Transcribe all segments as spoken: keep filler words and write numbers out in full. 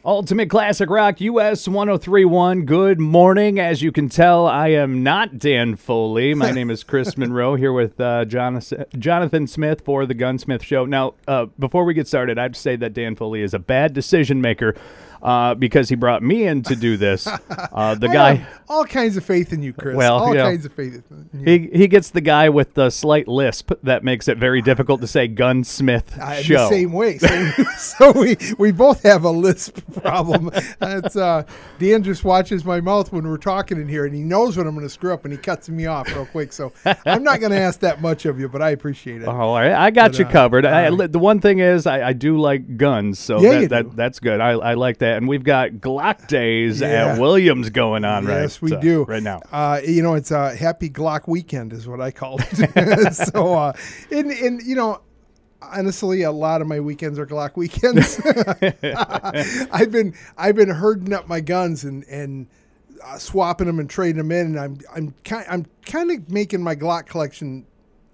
Ultimate Classic Rock U S one oh three point one. Good morning. As you can tell, I am not Dan Foley. My name is Chris Monroe, here with uh, Jonathan, Jonathan Smith for the Gunsmith Show. Now, uh, before we get started, I have to say that Dan Foley is a bad decision maker uh, because he brought me in to do this. Uh, the I guy, have all kinds of faith in you, Chris. Well, all you know, kinds of faith. In you. he he gets the guy with the slight lisp that makes it very difficult to say Gunsmith Uh, Show. the same way. Same, so we, we both have a lisp problem. It's, uh, Dan just watches my mouth when we're talking in here, and he knows when I'm going to screw up, and he cuts me off real quick. So I'm not going to ask that much of you, but I appreciate it. Oh, all right. I got But, you uh, covered. I, uh, the one thing is, I, I do like guns, so Yeah, that, you that do. that's good. I, I like that, and we've got Glock days Yeah. at Williams going on right. Yes, we uh, do. right now. Uh, you know, it's a happy Glock weekend is what I call it. so, uh, and, and, you know, honestly, a lot of my weekends are Glock weekends. I've been I've been herding up my guns and and uh, swapping them and trading them in, and I'm I'm kind I'm kind of making my Glock collection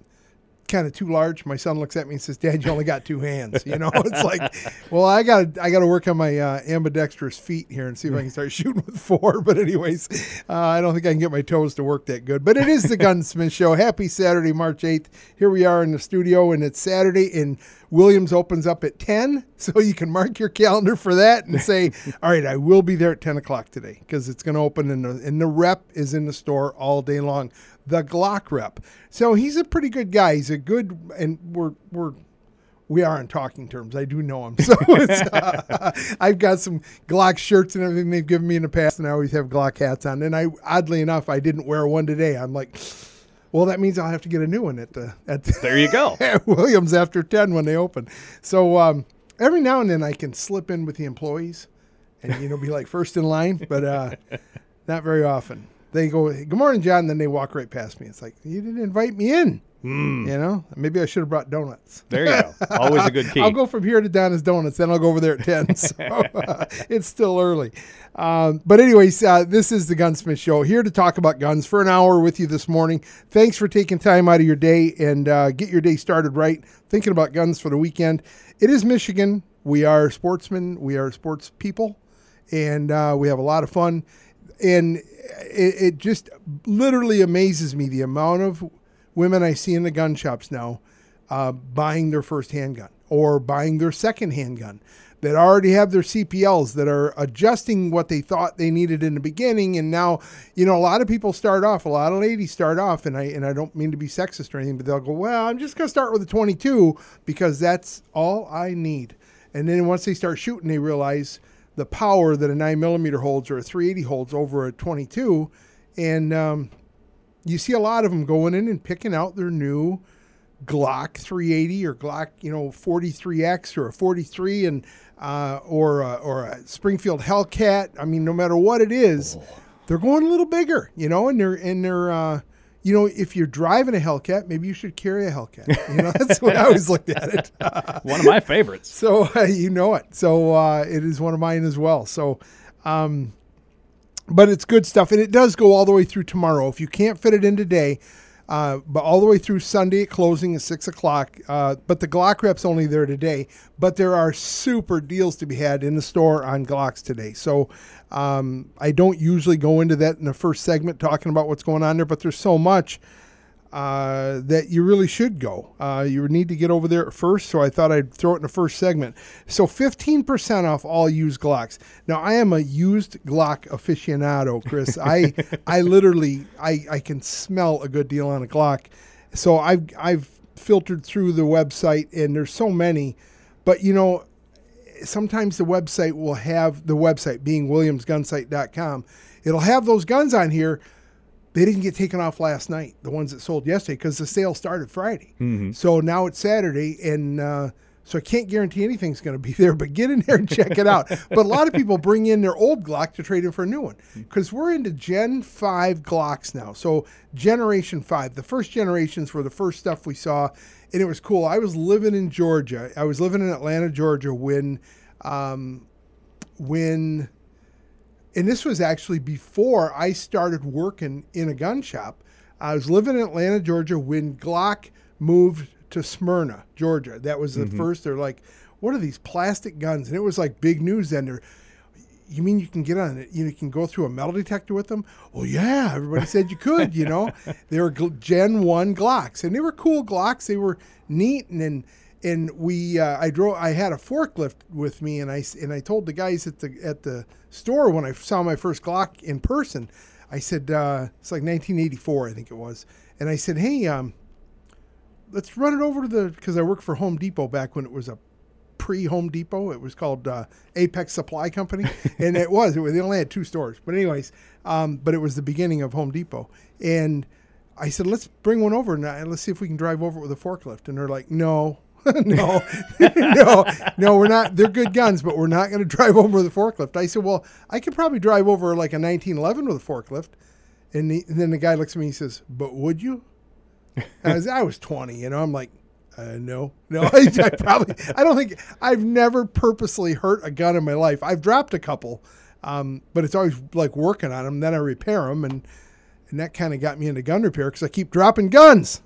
kind of too large. My son looks at me and says, "Dad, you only got two hands." You know, it's like, well, I got I got to work on my uh, ambidextrous feet here and see if I can start shooting with four. But anyways, uh, I don't think I can get my toes to work that good. But it is the Gunsmith Show. Happy Saturday, March eighth. Here we are in the studio, and it's Saturday, and Williams opens up at ten, so you can mark your calendar for that and say, all right, I will be there at ten o'clock today because it's going to open, and the, and the rep is in the store all day long. The Glock rep. So he's a pretty good guy. He's a good, and we're we're we are in talking terms. I do know him. So it's, uh, I've got some Glock shirts and everything they've given me in the past, and I always have Glock hats on. And I, oddly enough, I didn't wear one today. I'm like, well, that means I'll have to get a new one at the at the, There you go. at Williams after ten when they open. So um, every now and then I can slip in with the employees and, you know, be like first in line, but uh, not very often. They go, "Good morning, John," and then they walk right past me. It's like, you didn't invite me in. Mm. You know, maybe I should have brought donuts. There you go. Always a good key. I'll go from here to Donna's Donuts, then I'll go over there at ten. So uh, it's still early. Um, but anyways, uh, this is the Gunsmith Show, here to talk about guns for an hour with you this morning. Thanks for taking time out of your day and uh, get your day started right, thinking about guns for the weekend. It is Michigan. We are sportsmen. We are sports people, and uh, we have a lot of fun. And it, it just literally amazes me the amount of women I see in the gun shops now uh, buying their first handgun or buying their second handgun that already have their C P Ls that are adjusting what they thought they needed in the beginning. And now, you know, a lot of people start off, a lot of ladies start off, and I and I don't mean to be sexist or anything, but they'll go, well, I'm just going to start with a twenty-two because that's all I need. And then once they start shooting, they realize the power that a nine millimeter holds or a three eighty holds over a twenty-two. And um, you see a lot of them going in and picking out their new Glock three eighty or Glock, you know, forty-three X or a forty-three and uh, or a, or a Springfield Hellcat. I mean, no matter what it is, oh. they're going a little bigger, you know, and they're and they're uh, you know, if you're driving a Hellcat, maybe you should carry a Hellcat. You know, that's what I always looked at it. One of my favorites. So uh, you know it. So uh, it is one of mine as well. So, um, but it's good stuff, and it does go all the way through tomorrow. If you can't fit it in today, uh, but all the way through Sunday at closing at six o'clock. Uh, but the Glock rep's only there today. But there are super deals to be had in the store on Glocks today. So um, I don't usually go into that in the first segment talking about what's going on there, but there's so much uh, that you really should go. Uh, you need to get over there first, so I thought I'd throw it in the first segment. So fifteen percent off all used Glocks. Now, I am a used Glock aficionado, Chris. I I literally, I, I can smell a good deal on a Glock. So I've, I've filtered through the website, and there's so many. But, you know, sometimes the website will have, the website being williams gun sight dot com, it'll have those guns on here. They didn't get taken off last night, the ones that sold yesterday, because the sale started Friday. Mm-hmm. So now it's Saturday, and uh, so I can't guarantee anything's going to be there, but get in there and check it out. But a lot of people bring in their old Glock to trade in for a new one, because we're into Gen five Glocks now. So Generation five, the first generations were the first stuff we saw, and it was cool. I was living in Georgia. I was living in Atlanta, Georgia when um, when... And this was actually before I started working in a gun shop. I was living in Atlanta, Georgia when Glock moved to Smyrna, Georgia. That was the mm-hmm. first. They're like, what are these plastic guns? And it was like big news then. They're, you mean you can get on it? You can go through a metal detector with them? Well, yeah, everybody said you could, you know. They were Gen one Glocks, and they were cool Glocks. They were neat, and and, and we, uh, I drove, I had a forklift with me, and I, and I told the guys at the at the store when I saw my first Glock in person, I said, uh, it's like nineteen eighty-four, I think it was, and I said, hey, um, let's run it over to the, because I worked for Home Depot back when it was a pre-Home Depot. It was called uh, Apex Supply Company, and it was, it was, they only had two stores. But anyways, um, but it was the beginning of Home Depot. And I said, let's bring one over and uh, let's see if we can drive over it with a forklift. And they're like, no, no, no, no, we're not. They're good guns, but we're not going to drive over with a forklift. I said, well, I could probably drive over like a nineteen eleven with a forklift. And, the, and then the guy looks at me and he says, but would you? And I was, I was twenty, you know, I'm like, Uh, no, no, I, I probably, I don't think, I've never purposely hurt a gun in my life. I've dropped a couple, um, but it's always like working on them. Then I repair them, and, and that kind of got me into gun repair because I keep dropping guns.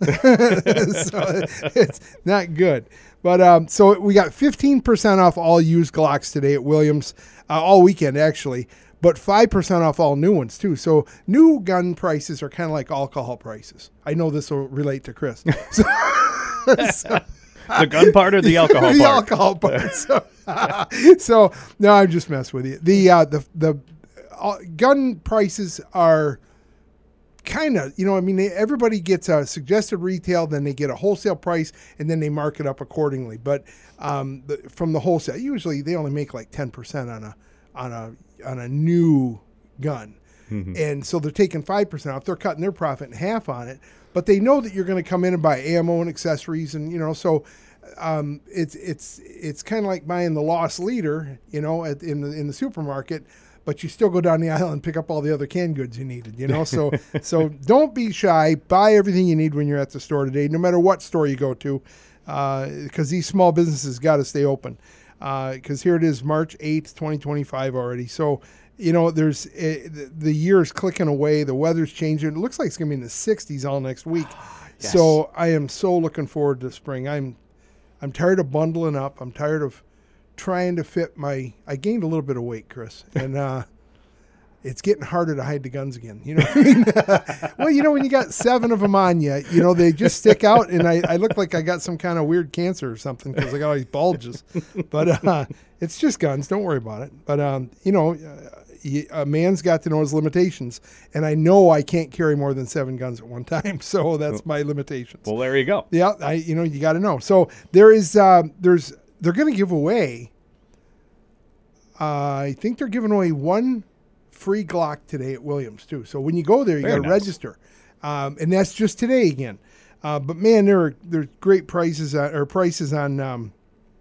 So it's not good. But um, so we got fifteen percent off all used Glocks today at Williams, uh, all weekend actually, but five percent off all new ones too. So new gun prices are kind of like alcohol prices. I know this will relate to Chris. So, so, the gun part or the alcohol the part? alcohol part. So, so no, I'm just messing with you. The uh, the the uh, gun prices are kind of, you know, I mean, they, everybody gets a suggested retail, then they get a wholesale price, and then they mark it up accordingly. But um, the, from the wholesale, usually they only make like ten percent on a on a on a new gun, mm-hmm. and so they're taking five percent off. They're cutting their profit in half on it. But they know that you're going to come in and buy ammo and accessories, and you know, so um, it's it's it's kind of like buying the lost leader, you know, at, in the in the supermarket. But you still go down the aisle and pick up all the other canned goods you needed, you know. So so don't be shy. Buy everything you need when you're at the store today, no matter what store you go to, because uh, these small businesses got to stay open. Because uh, here it is, March eighth, twenty twenty-five already. So. You know, there's uh, the year is clicking away. The weather's changing. It looks like it's going to be in the sixties all next week. Yes. So I am so looking forward to spring. I'm I'm tired of bundling up. I'm tired of trying to fit my – I gained a little bit of weight, Chris, and uh, it's getting harder to hide the guns again. You know what I mean? Well, you know, when you got seven of them on you, you know, they just stick out, and I, I look like I got some kind of weird cancer or something because I got all these bulges. But uh, it's just guns. Don't worry about it. But, um, you know uh, – a man's got to know his limitations, and I know I can't carry more than seven guns at one time, so that's my limitations. Well, there you go. Yeah, I you know you got to know. So there is uh, there's they're going to give away. Uh, I think they're giving away one free Glock today at Williams too. So when you go there, you got to nice. register, um, and that's just today again. Uh, but man, there are there's great prices on, or prices on um,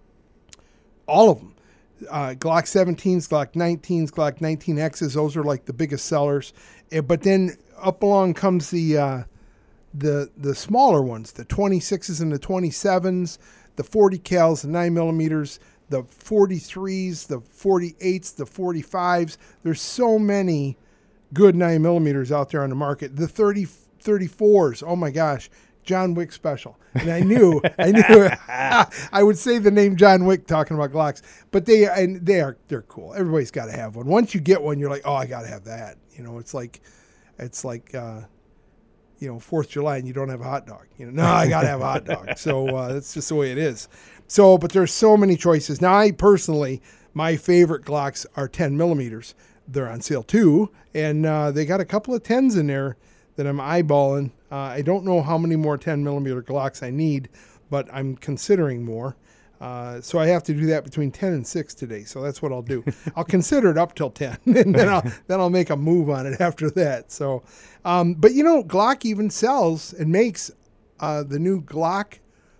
all of them. Uh, Glock seventeens, Glock nineteens, Glock nineteen X's, those are like the biggest sellers. Uh, but then up along comes the uh, the the smaller ones, the twenty-sixes and the twenty-sevens, the forty cals, the nine millimeters, the forty-threes, the forty-eights, the forty-fives. There's so many good nine millimeters out there on the market. The thirty, thirty-fours, oh my gosh. John Wick special. And I knew, I knew I would say the name John Wick talking about Glocks, but they, and they are, they're cool. Everybody's got to have one. Once you get one, you're like, oh, I got to have that. You know, it's like, it's like, uh, you know, fourth of July and you don't have a hot dog. You know, no, I got to have a hot dog. So uh, that's just the way it is. So, but there's so many choices. Now, I personally, my favorite Glocks are ten millimeters. They're on sale too. And uh, they got a couple of tens in there that I'm eyeballing. Uh, I don't know how many more ten millimeter Glocks I need, but I'm considering more. Uh, so I have to do that between ten and six today. So that's what I'll do. I'll consider it up till ten, and then I'll then I'll make a move on it after that. So, um, but you know, Glock even sells and makes uh, the new Glock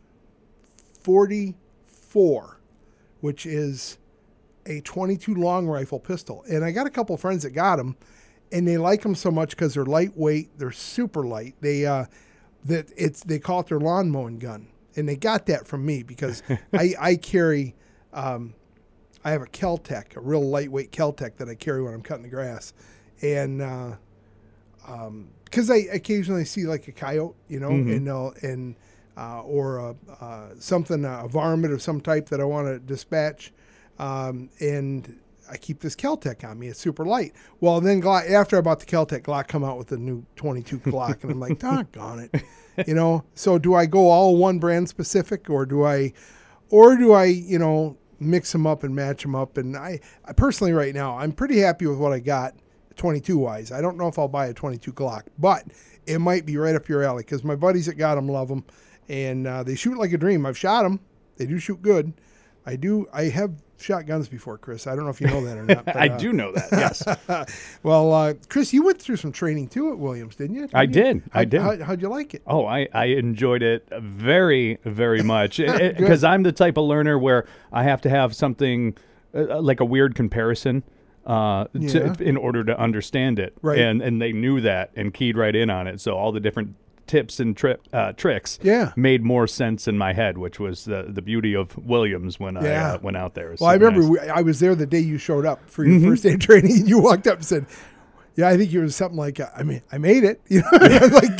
forty-four, which is a twenty-two long rifle pistol. And I got a couple of friends that got them. And they like them so much because they're lightweight. They're super light. They uh, that it's they call it their lawn mowing gun, and they got that from me because I I carry um, I have a Kel-Tec, a real lightweight Kel-Tec that I carry when I'm cutting the grass, and uh, um, because I occasionally see like a coyote, you know, mm-hmm. and uh, and uh, or a, uh, something a varmint of some type that I want to dispatch, um, and I keep this Kel-Tec on me. It's super light. Well, then Glock, after I bought the Kel-Tec, Glock come out with the new twenty-two Glock, and I'm like, doggone it. You know, so do I go all one brand specific, or do I, or do I, you know, mix them up and match them up? And I, I personally right now, I'm pretty happy with what I got twenty-two wise. I don't know if I'll buy a twenty-two Glock, but it might be right up your alley because my buddies that got them love them, and uh, they shoot like a dream. I've shot them. They do shoot good. I do. I have shot guns before, Chris. I don't know if you know that or not. But, I uh, do know that, yes. Well, uh, Chris, you went through some training too at Williams, didn't you? Didn't I you? did. How, I did. How, how'd you like it? Oh, I, I enjoyed it very, very much. Because I'm the type of learner where I have to have something uh, like a weird comparison uh, Yeah. to, in order to understand it. Right. And, and they knew that and keyed right in on it. So all the different tips and tri- uh, tricks Yeah. made more sense in my head, which was the, the beauty of Williams when Yeah. I uh, went out there. It was Well, I so remember nice. we, I was there the day you showed up for your first day of training, and you walked up and said, "Yeah, I think it was something like, I mean, I made it." You know, I was like,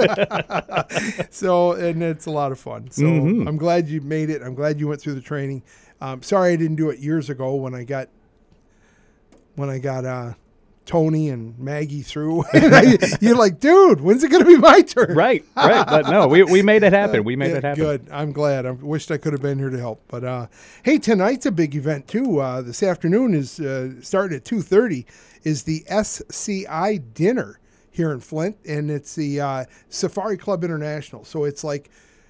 "Good." So, and it's a lot of fun. So, Mhm. I'm glad you made it. I'm glad you went through the training. Um, sorry I didn't do it years ago when I got when I got uh, Tony and Maggie through. And I, you're like, "Dude, when's it going to be my turn?" Right, right. But no, we, we made it happen. We made Yeah, it happen. Good. I'm glad. I wished I could have been here to help. But uh, hey, tonight's a big event too. Uh, this afternoon is uh, starting at two thirty. Is the S C I dinner here in Flint, and it's the uh, Safari Club International. So it's like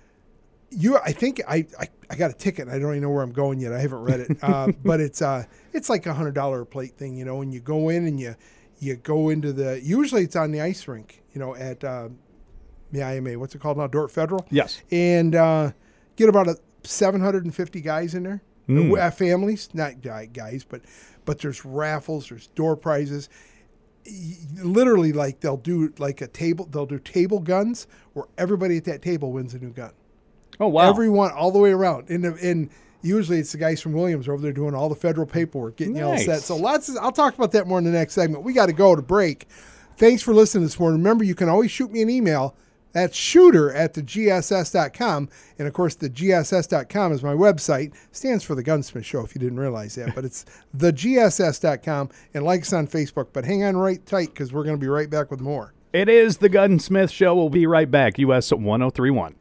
you. I think I, I, I got a ticket. And I don't even know where I'm going yet. I haven't read it. Uh, but it's uh it's like a hundred dollar a plate thing, you know. And you go in and you you go into the. Usually it's on the ice rink, you know, at uh, the I M A. What's it called now? Dort Federal. Yes. And uh, get about a seven hundred fifty guys in there, Mm. uh, families, not guy- guys, but but there's raffles, there's door prizes. Y- Literally, like they'll do like a table, they'll do table guns where everybody at that table wins a new gun. Oh, wow. Everyone all the way around. And the- and usually it's the guys from Williams over there doing all the federal paperwork, getting you all Nice. set. So lots. Of, I'll talk about that more in the next segment. We got to go to break. Thanks for listening this morning. Remember, you can always shoot me an email. That's shooter at the G S S dot com. And, of course, the G S S dot com is my website. Stands for The Gunsmith Show, if you didn't realize that. But it's the G S S dot com. And like us on Facebook. But hang on right tight because we're going to be right back with more. It is the Gunsmith Show. We'll be right back. U S one oh three point one.